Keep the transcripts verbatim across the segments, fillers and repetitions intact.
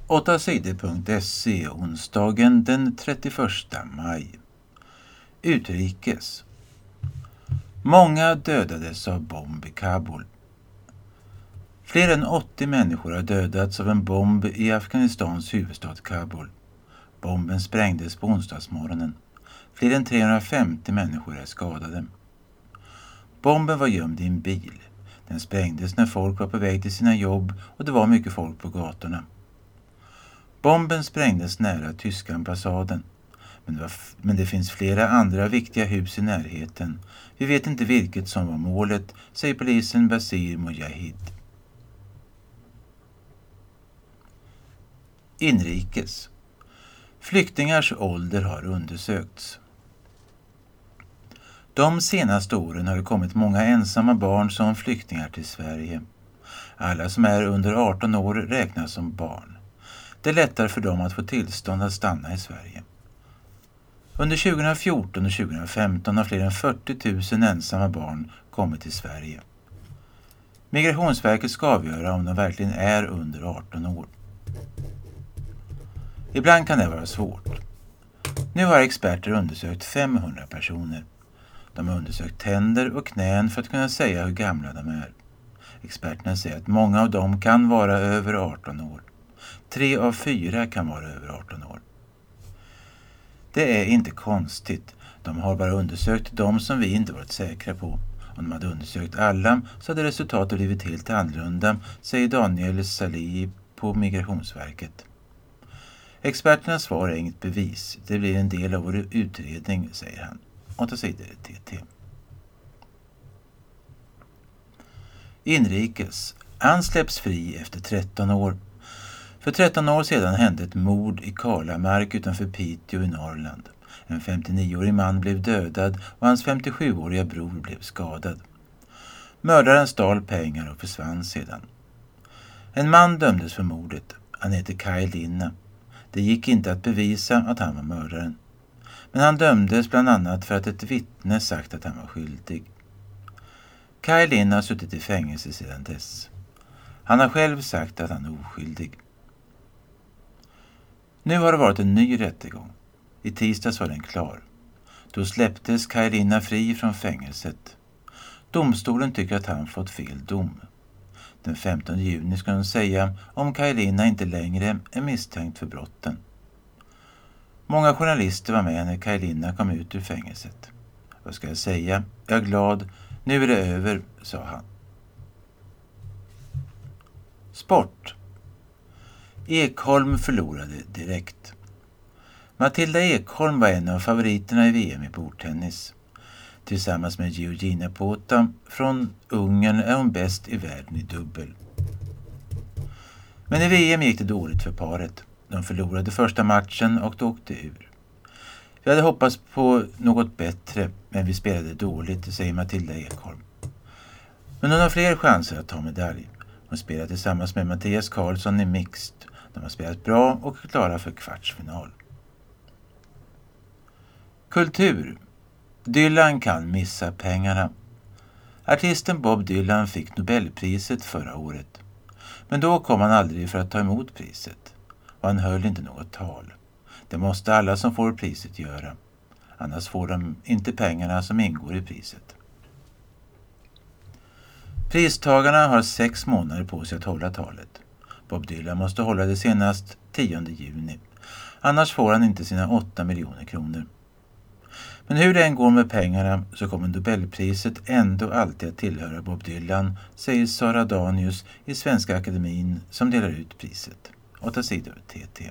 åtta sidor punkt se onsdagen den trettioförsta maj. Utrikes. Många dödades av bomb i Kabul. Fler än åttio människor har dödats av en bomb i Afghanistans huvudstad Kabul. Bomben sprängdes på onsdagsmorgonen. Fler än trehundrafemtio människor är skadade. Bomben var gömd i en bil. Den sprängdes när folk var på väg till sina jobb och det var mycket folk på gatorna. Bomben sprängdes nära tyska ambassaden. Men det, var f- men det finns flera andra viktiga hus i närheten. Vi vet inte vilket som var målet, säger polisen Basir Mujahid. Inrikes. Flyktingars ålder har undersökts. De senaste åren har det kommit många ensamma barn som flyktingar till Sverige. Alla som är under arton år räknas som barn. Det är lättare för dem att få tillstånd att stanna i Sverige. Under tjugohundrafjorton och tjugohundrafemton har fler än fyrtio tusen ensamma barn kommit till Sverige. Migrationsverket ska avgöra om de verkligen är under arton år. Ibland kan det vara svårt. Nu har experter undersökt femhundra personer. De har undersökt tänder och knän för att kunna säga hur gamla de är. Experterna säger att många av dem kan vara över arton år. Tre av fyra kan vara över arton år. Det är inte konstigt. De har bara undersökt de som vi inte varit säkra på. Om de hade undersökt alla så hade resultatet blivit helt annorlunda, säger Daniel Salih på Migrationsverket. Experternas svar är inget bevis. Det blir en del av vår utredning, säger han. åtta sidor T T. Inrikes. Han släpps fri efter tretton år. För tretton år sedan hände ett mord i Karlamark utanför Piteå i Norrland. En femtionioårig man blev dödad och hans femtiosjuåriga bror blev skadad. Mördaren stal pengar och försvann sedan. En man dömdes för mordet. Han heter Kaj Linna. Det gick inte att bevisa att han var mördaren. Men han dömdes bland annat för att ett vittne sagt att han var skyldig. Kaj Linna har suttit i fängelse sedan dess. Han har själv sagt att han är oskyldig. Nu har det varit en ny rättegång. I tisdags var den klar. Då släpptes Kaj Linna fri från fängelset. Domstolen tycker att han fått fel dom. Den femtonde juni ska de säga om Kaj Linna inte längre är misstänkt för brotten. Många journalister var med när Kaj Linna kom ut ur fängelset. Vad ska jag säga? Jag är glad. Nu är det över, sa han. Sport. Ekholm förlorade direkt. Matilda Ekholm var en av favoriterna i V M i bordtennis. Tillsammans med Georgina Pota från Ungern är hon bäst i världen i dubbel. Men i V M gick det dåligt för paret. De förlorade första matchen och de åkte ur. Vi hade hoppats på något bättre, men vi spelade dåligt, säger Matilda Ekholm. Men hon har fler chanser att ta medalj. Hon spelar tillsammans med Mattias Karlsson i mixed. De har spelat bra och klara för kvartsfinal. Kultur. Dylan kan missa pengarna. Artisten Bob Dylan fick Nobelpriset förra året. Men då kom han aldrig för att ta emot priset. Och han höll inte något tal. Det måste alla som får priset göra. Annars får de inte pengarna som ingår i priset. Pristagarna har sex månader på sig att hålla talet. Bob Dylan måste hålla det senast tionde juni. Annars får han inte sina åtta miljoner kronor. Men hur det än går med pengarna så kommer Nobelpriset ändå alltid att tillhöra Bob Dylan, säger Sara Danius i Svenska Akademin som delar ut priset. åtta sidor T T.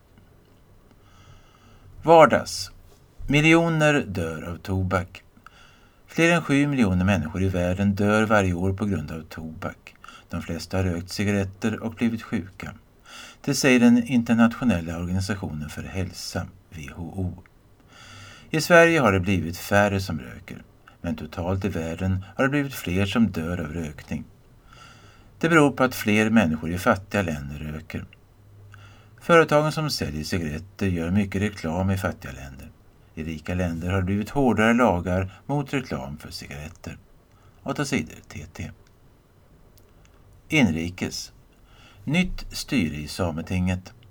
Vardags. Miljoner dör av tobak. Fler än sju miljoner människor i världen dör varje år på grund av tobak. De flesta har rökt cigaretter och blivit sjuka. Det säger den internationella organisationen för hälsa, W H O. I Sverige har det blivit färre som röker, men totalt i världen har det blivit fler som dör av rökning. Det beror på att fler människor i fattiga länder röker. Företagen som säljer cigaretter gör mycket reklam i fattiga länder. I rika länder har det blivit hårdare lagar mot reklam för cigaretter. åtta sidor T T. Inrikes. Nytt styre i Sametinget.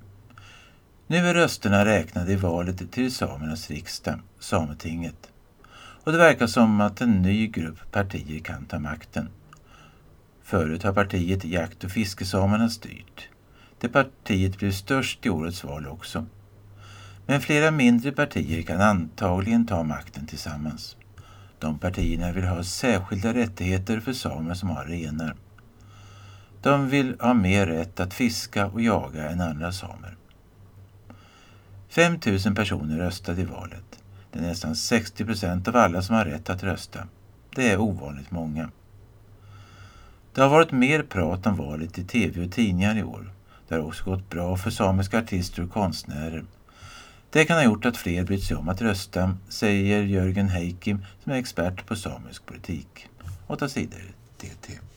Nu är rösterna räknade i valet till samernas riksdag, Sametinget. Och det verkar som att en ny grupp partier kan ta makten. Förut har partiet Jakt- och fiskesamerna styrt. Det partiet blev störst i årets val också. Men flera mindre partier kan antagligen ta makten tillsammans. De partierna vill ha särskilda rättigheter för samer som har renar. De vill ha mer rätt att fiska och jaga än andra samer. fem tusen personer röstade i valet. Det är nästan sextio procent av alla som har rätt att rösta. Det är ovanligt många. Det har varit mer prat om valet i tv och tidningar i år. Det har också gått bra för samiska artister och konstnärer. Det kan ha gjort att fler brytt sig om att rösta, säger Jörgen Heikim som är expert på samisk politik. Åtta sidor T T.